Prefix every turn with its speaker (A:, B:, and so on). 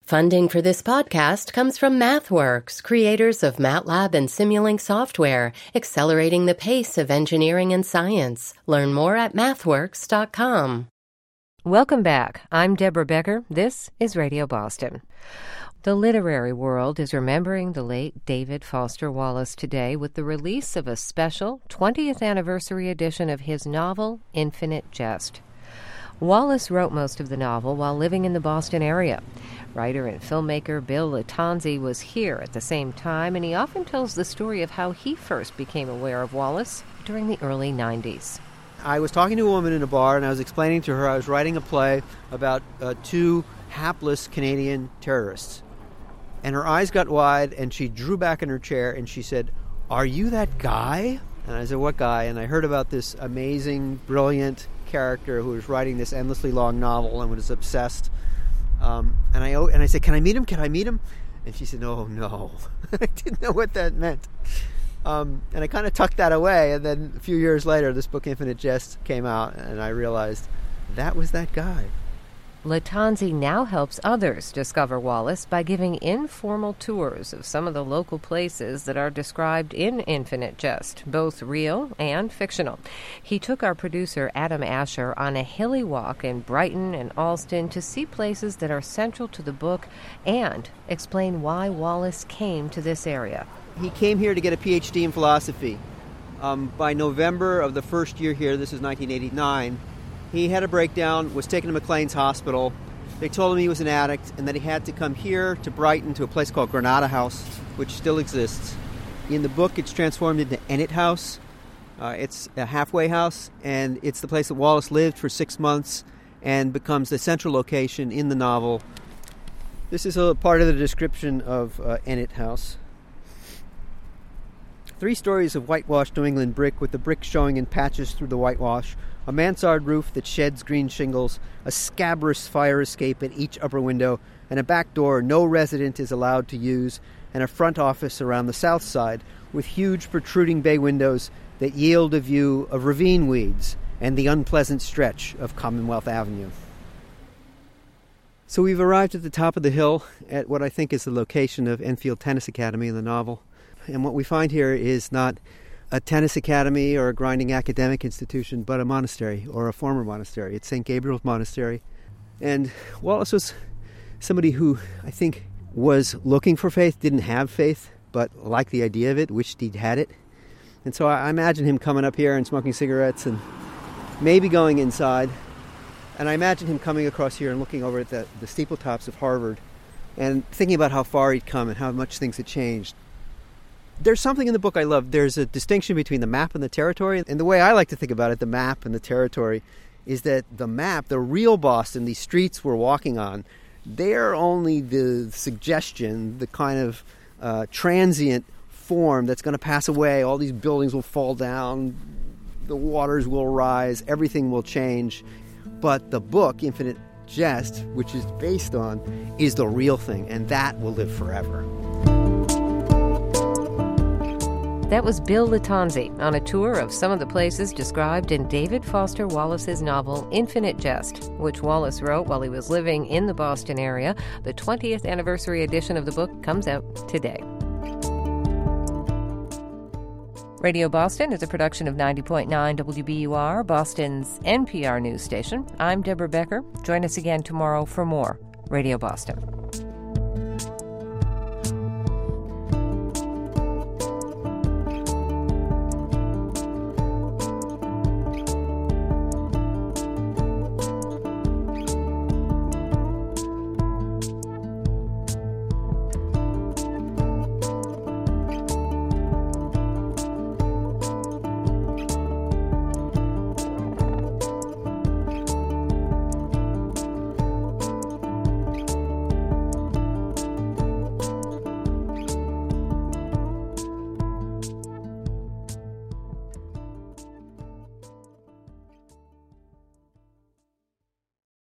A: Funding for this podcast comes from MathWorks, creators of MATLAB and Simulink software, accelerating the pace of engineering and science. Learn more at mathworks.com.
B: Welcome back. I'm Deborah Becker. This is Radio Boston. The literary world is remembering the late David Foster Wallace today with the release of a special 20th anniversary edition of his novel, Infinite Jest. Wallace wrote most of the novel while living in the Boston area. Writer and filmmaker Bill Lattanzi was here at the same time, and he often tells the story of how he first became aware of Wallace during the early 90s.
C: I was talking to a woman in a bar, and I was explaining to her I was writing a play about two hapless Canadian terrorists. And her eyes got wide, and she drew back in her chair, and she said, "Are you that guy?" And I said, "What guy?" And I heard about this amazing, brilliant character who was writing this endlessly long novel and was obsessed. And I said, "Can I meet him? Can I meet him?" And she said, "Oh, no." I didn't know what that meant. And I kind of tucked that away. And then a few years later, this book, Infinite Jest, came out, and I realized that was that guy.
B: Lattanzi now helps others discover Wallace by giving informal tours of some of the local places that are described in Infinite Jest, both real and fictional. He took our producer, Adam Asher, on a hilly walk in Brighton and Allston to see places that are central to the book and explain why Wallace came to this area.
C: He came here to get a PhD in philosophy. By November of the first year here, this is 1989, he had a breakdown, was taken to McLean's Hospital. They told him he was an addict and that he had to come here to Brighton to a place called Granada House, which still exists. In the book, it's transformed into Ennet House. It's a halfway house, and it's the place that Wallace lived for 6 months and becomes the central location in the novel. This is a part of the description of Ennet House. 3 stories of whitewashed New England brick with the brick showing in patches through the whitewash, a mansard roof that sheds green shingles, a scabrous fire escape at each upper window, and a back door no resident is allowed to use, and a front office around the south side with huge protruding bay windows that yield a view of ravine weeds and the unpleasant stretch of Commonwealth Avenue. So we've arrived at the top of the hill at what I think is the location of Enfield Tennis Academy in the novel. And what we find here is not a tennis academy or a grinding academic institution, but a monastery, or a former monastery. It's St. Gabriel's Monastery. And Wallace was somebody who I think was looking for faith, didn't have faith, but liked the idea of it, wished he'd had it. And so I imagine him coming up here and smoking cigarettes and maybe going inside. And I imagine him coming across here and looking over at the steeple tops of Harvard and thinking about how far he'd come and how much things had changed. There's something in the book I love. There's a distinction between the map and the territory. And the way I like to think about it, the map and the territory, is that the map, the real Boston, these streets we're walking on, they're only the suggestion, the kind of transient form that's going to pass away. All these buildings will fall down, the waters will rise, everything will change. But the book, Infinite Jest, which is based on, is the real thing, and that will live forever.
B: That was Bill Lattanzi on a tour of some of the places described in David Foster Wallace's novel Infinite Jest, which Wallace wrote while he was living in the Boston area. The 20th anniversary edition of the book comes out today. Radio Boston is a production of 90.9 WBUR, Boston's NPR news station. I'm Deborah Becker. Join us again tomorrow for more Radio Boston.